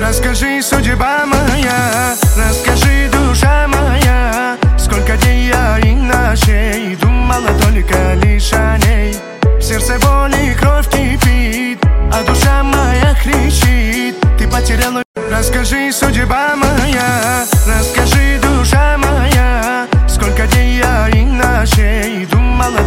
Расскажи, судьба моя, расскажи, душа моя, сколько дней я и ночей думала только лишь о ней. В сердце боль и кровь кипит, а душа моя кричит: ты потеряла. Расскажи, судьба моя, расскажи, душа моя, сколько дней я и ночей думала